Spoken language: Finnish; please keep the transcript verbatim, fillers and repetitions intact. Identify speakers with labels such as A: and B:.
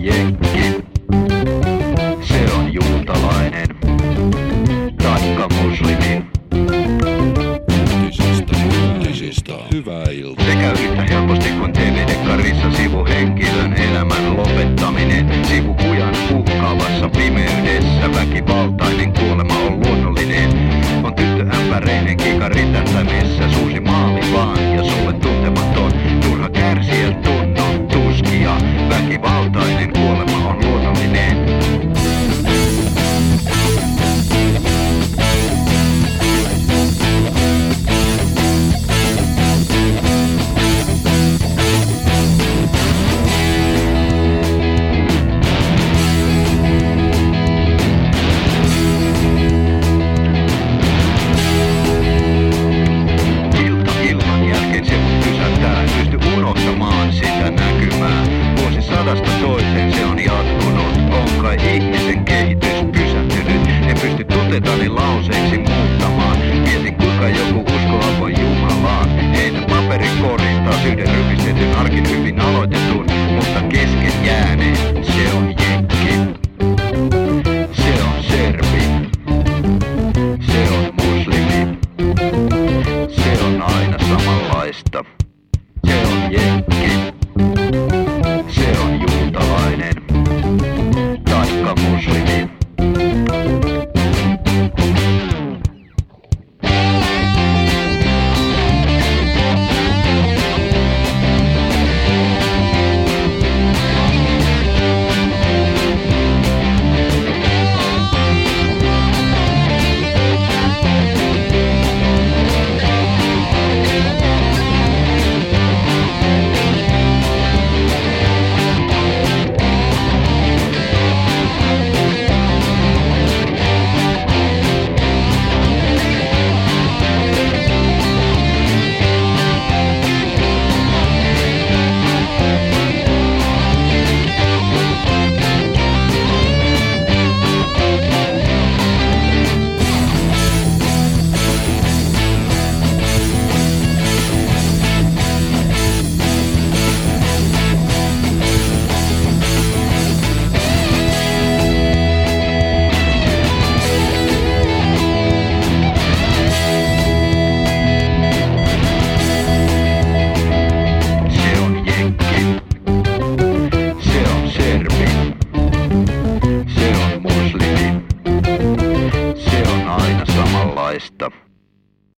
A: jenkki. Se on juutalainen, taikka muslimi.
B: Uutisista, uutisista, hyvää iltaa.
A: Sekä yhtä helposti kuin T V-dekkarissa sivuhenkilön elämän lopettaminen. Sivukujan uhkaavassa pimeydessä väkivaltainen kuolema on luonnollinen. On tyttö ämpäreinen kikari tähtäimessä, suusi maali vaan ja sulle tuntematon. Turha kärsiä tunnon tuskia, väkivaltainen kuolema on luonnollinen. Sitä näkymää. Vuosisadasta toiseen se on jatkunut. On kai ihmisen kehitys pysähtynyt. En pysty tunteitani lauseiksi muuttamaan. Mietin kuinka joku uskoo alkoi Jumalaan. Heidän paperin korin taas yhden rypistetyn arkin hyvin